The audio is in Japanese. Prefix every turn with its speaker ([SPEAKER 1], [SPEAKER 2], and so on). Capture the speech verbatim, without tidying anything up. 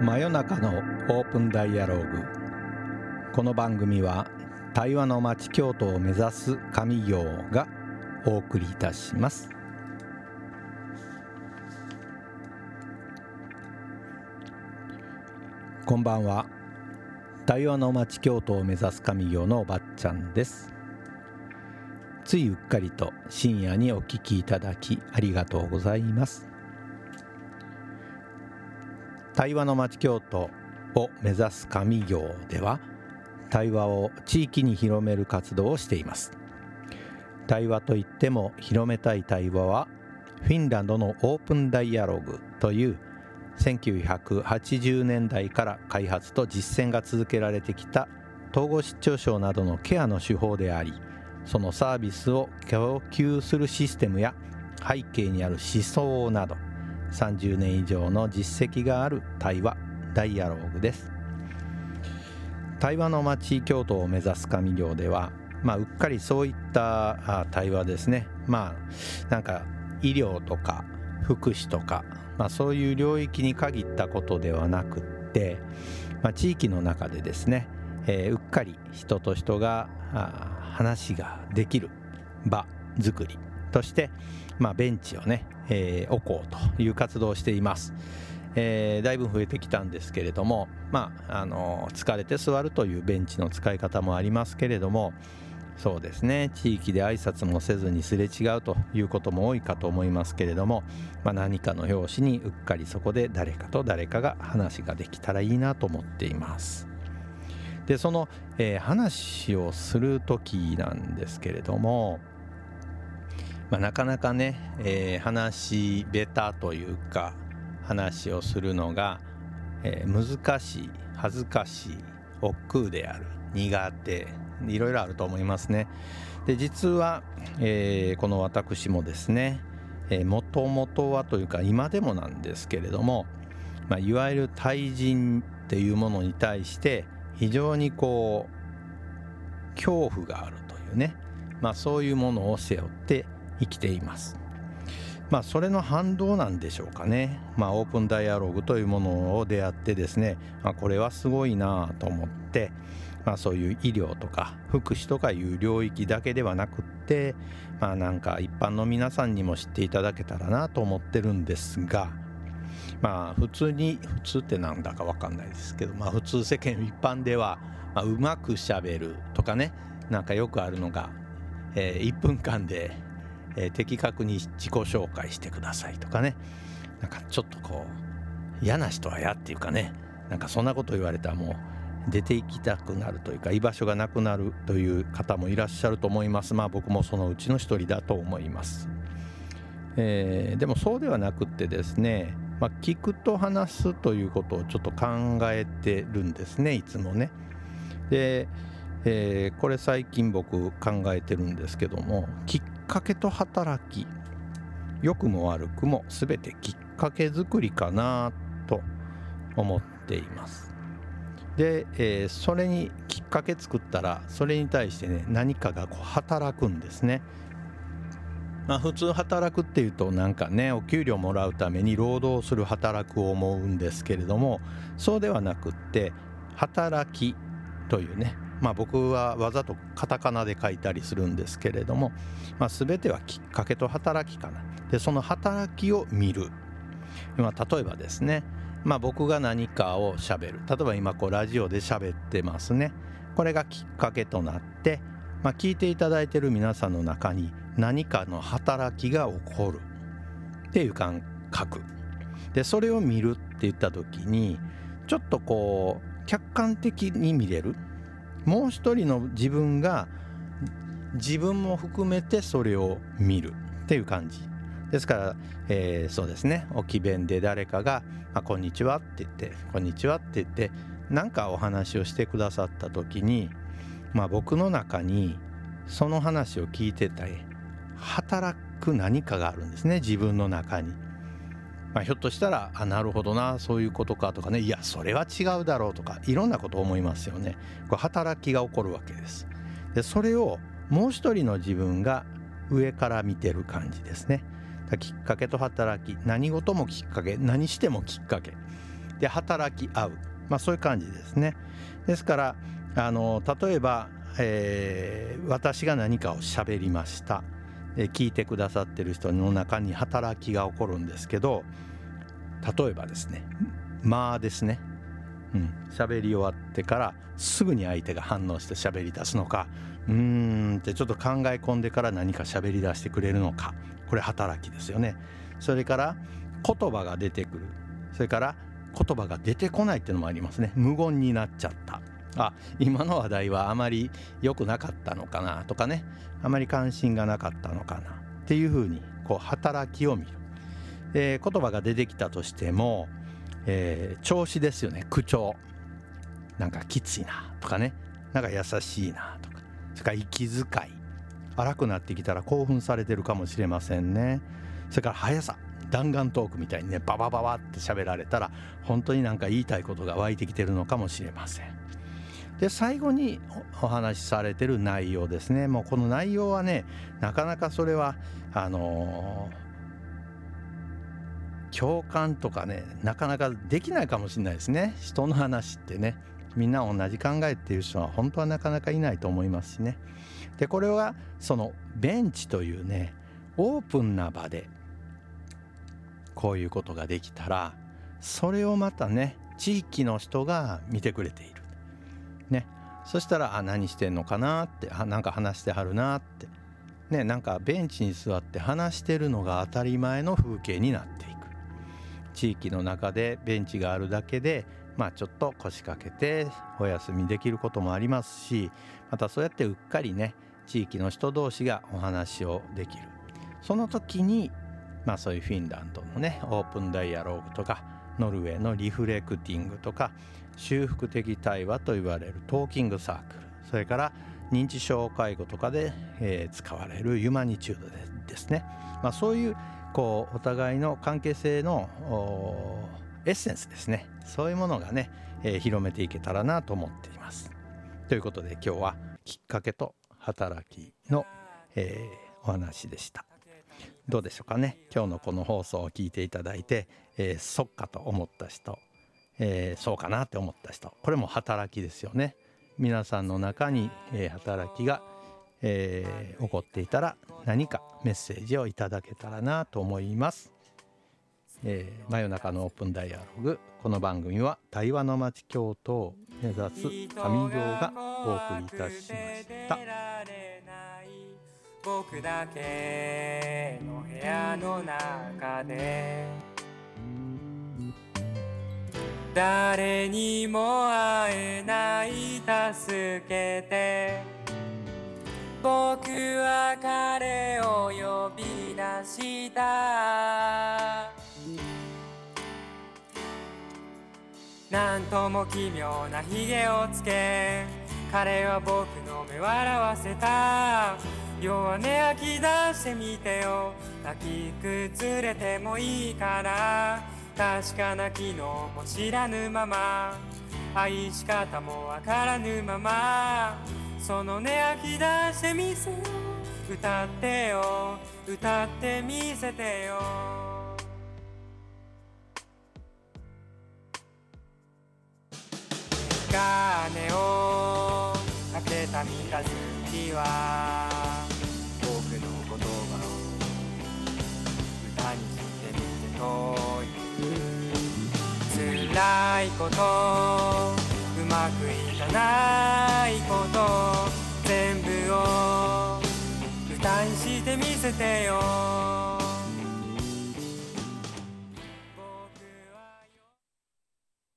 [SPEAKER 1] 真夜中のオープンダイアローグ。この番組は対話の街京都を目指す上行がお送りいたします。こんばんは。対話の街京都を目指す上行のおばっちゃんです。ついうっかりと深夜にお聞きいただきありがとうございます。対話の街京都を目指す上行では、対話を地域に広める活動をしています。対話といっても広めたい対話はフィンランドのオープンダイアログというせんきゅうひゃくはちじゅうねんだいから開発と実践が続けられてきた統合失調症などのケアの手法であり、そのサービスを供給するシステムや背景にある思想などさんじゅうねん以上の実績がある対話ダイアローグです。対話の街京都を目指す上行では、まあ、うっかりそういった対話ですね、まあなんか医療とか福祉とか、まあ、そういう領域に限ったことではなくって、まあ、地域の中でですね、えー、うっかり人と人が話ができる場作りとして、まあ、ベンチをね、えー、置こうという活動をしています。えー、だいぶ増えてきたんですけれども、まあ、あの疲れて座るというベンチの使い方もありますけれども、そうですね、地域で挨拶もせずにすれ違うということも多いかと思いますけれども、まあ、何かの拍子にうっかりそこで誰かと誰かが話ができたらいいなと思っています。でその、えー、話をする時なんですけれども、まあ、なかなかね、えー、話下手というか話をするのが、えー、難しい、恥ずかしい、億劫である、苦手、いろいろあると思いますね。で実は、えー、この私もですね、もともとはというか今でもなんですけれども、まあ、いわゆる対人っていうものに対して非常にこう恐怖があるというね、まあ、そういうものを背負って生きています。まあそれの反動なんでしょうかね。まあオープンダイアログというものを出会ってですね、まあ、これはすごいなと思って、まあそういう医療とか福祉とかいう領域だけではなくって、まあなんか一般の皆さんにも知っていただけたらなと思ってるんですが、まあ普通に普通ってなんだかわかんないですけど、まあ普通世間一般では、まあ、うまくしゃべるとかね、なんかよくあるのが、えー、いっぷんかんでえー、的確に自己紹介してくださいとかね、なんかちょっとこう嫌な人は嫌っていうかね、なんかそんなこと言われたらもう出て行きたくなるというか居場所がなくなるという方もいらっしゃると思います。まあ僕もそのうちの一人だと思います。えー、でもそうではなくってですね、まあ、聞くと話すということをちょっと考えてるんですね、いつもね。で、えー、これ最近僕考えてるんですけども、きっかけと働き、良くも悪くも全てきっかけ作りかなと思っています。で、えー、それにきっかけ作ったらそれに対してね、何かがこう働くんですね。まあ普通働くっていうとなんかね、お給料もらうために労働する働くを思うんですけれども、そうではなくって働きというね、まあ僕はわざとカタカナで書いたりするんですけれども、まあ、全てはきっかけと働きかな。でその働きを見る、まあ、例えばですね、まあ、僕が何かをしゃべる、例えば今こうラジオでしゃべってますね。これがきっかけとなって、まあ、聞いていただいている皆さんの中に何かの働きが起こるっていう感覚で、それを見るって言った時にちょっとこう客観的に見れる、もう一人の自分が自分も含めてそれを見るっていう感じですから、えー、そうですね、置き弁で誰かがあこんにちはって言ってこんにちはって言って何かお話をしてくださった時に、まあ僕の中にその話を聞いてたり働く何かがあるんですね、自分の中に。まあ、ひょっとしたらあなるほどな、そういうことかとかね、いやそれは違うだろうとかいろんなことを思いますよね。これ働きが起こるわけです。でそれをもう一人の自分が上から見てる感じですね。きっかけと働き、何事もきっかけ、何してもきっかけで働き合う、まあ、そういう感じですね。ですからあの例えば、えー、私が何かを喋りました。聞いてくださってる人の中に働きが起こるんですけど、例えばですね、まあですね、うん、喋り終わってからすぐに相手が反応して喋り出すのか、うーんってちょっと考え込んでから何か喋り出してくれるのか、これ働きですよね。それから言葉が出てくる、それから言葉が出てこないっていうのもありますね。無言になっちゃった、あ、今の話題はあまり良くなかったのかなとかね、あまり関心がなかったのかなっていうふうにこう働きを見る、えー、言葉が出てきたとしても、えー、調子ですよね。口調、なんかきついなとかね、なんか優しいなとか、それから息遣い、荒くなってきたら興奮されてるかもしれませんね。それから速さ、弾丸トークみたいにねババババって喋られたら本当になんか言いたいことが湧いてきてるのかもしれません。で最後にお話しされてる内容ですね。もうこの内容はね、なかなかそれはあのー、共感とかね、なかなかできないかもしれないですね。人の話ってね、みんな同じ考えっていう人は本当はなかなかいないと思いますしね。でこれはそのベンチというね、オープンな場でこういうことができたら、それをまたね地域の人が見てくれているね。そしたら、あ、何してんのかなって、あ、なんか話してはるなってね、なんかベンチに座って話してるのが当たり前の風景になっていく。地域の中でベンチがあるだけで、まあちょっと腰掛けてお休みできることもありますし、またそうやってうっかりね地域の人同士がお話をできる。その時にまあそういうフィンランドのねオープンダイアローグとか、ノルウェーのリフレクティングとか、修復的対話と言われるトーキングサークル、それから認知症介護とかで、えー、使われるユマニチュードでですね、まあ、そういうこうお互いの関係性のエッセンスですね、そういうものがね、えー、広めていけたらなと思っています。ということで今日はきっかけと働きの、えー、お話でした。どうでしょうかね。今日のこの放送を聞いていただいて、えー、そっかと思った人、えー、そうかなって思った人、これも働きですよね。皆さんの中に、えー、働きが、えー、起こっていたら何かメッセージをいただけたらなと思います。えー、真夜中のオープンダイアログ、この番組は対話の街京都を目指す上行がお送りいたしました。
[SPEAKER 2] 僕だけの部屋の中で誰にも会えない助けて、僕は彼を呼び出した。なんとも奇妙なひげをつけ、彼は僕の目笑わせた。弱音吐き出してみてよ、抱きくつれてもいいから。確かな機能も知らぬまま、愛し方もわからぬまま、その音吐き出してみせよ、歌ってよ、歌ってみせてよ。鐘をかけた三日月は僕の言葉を歌にしてみてという。辛いこと、うまくいかないこと、全部を歌にしてみせてよ。